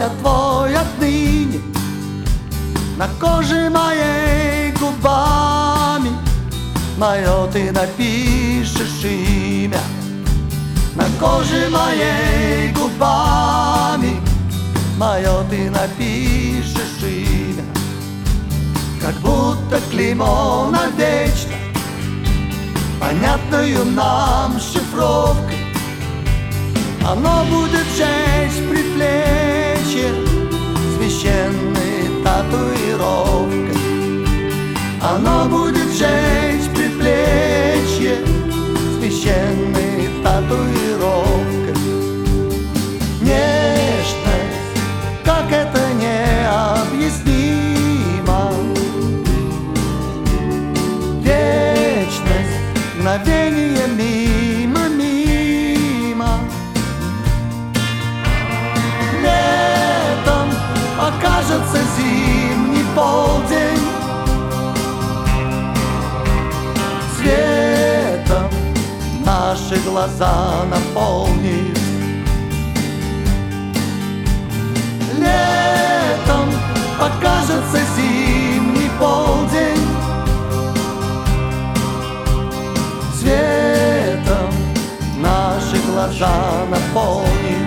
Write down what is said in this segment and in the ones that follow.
я твой отныне. На коже моей губами мое ты напишешь имя. На коже моей губами мое ты напишешь имя. Как будто клеймо навечно, понятною нам шифровкой. Оно будет жечь предплечье священной татуировкой. Оно будет жечь предплечье священной татуировкой. Нежность, как это необъяснимо. Вечность, мгновение мимо. Летом окажется зимний полдень. Светом наши глаза наполнит. Летом покажется зимний полдень. Светом наши глаза наполнит.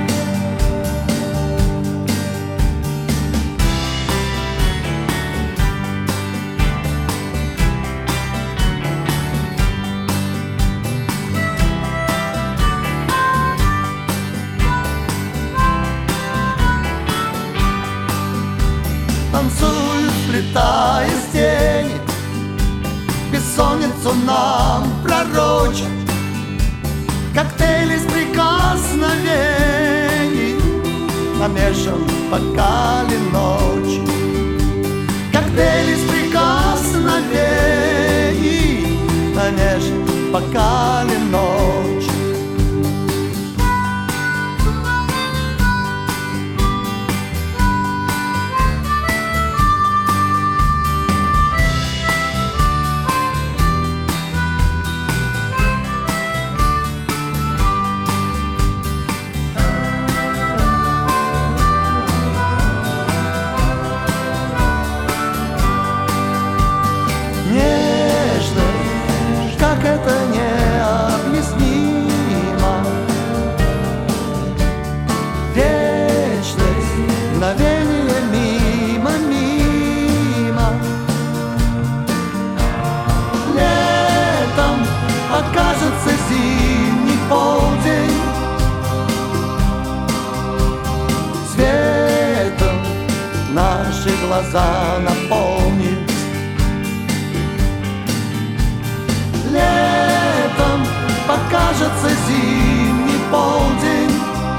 Танцуют, сплетаясь тени, бессонницу нам пророчат. Коктейль из прикосновений намешан в бокале ночи. Коктейль из прикосновений намешан в бокале ночи. Как это необъяснимо. Вечность, мгновение мимо. Летом окажется зимний полдень. Светом наши глаза наполнит. Летом покажется зимний полдень.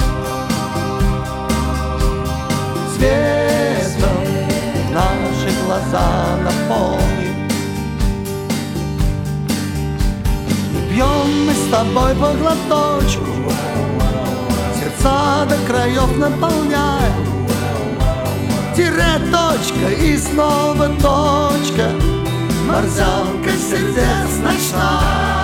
Светом наши глаза наполнит. Пьем мы с тобой по глоточку, сердца до краев наполняя. Тире, точка и снова точка. Морзянка сердец ночная.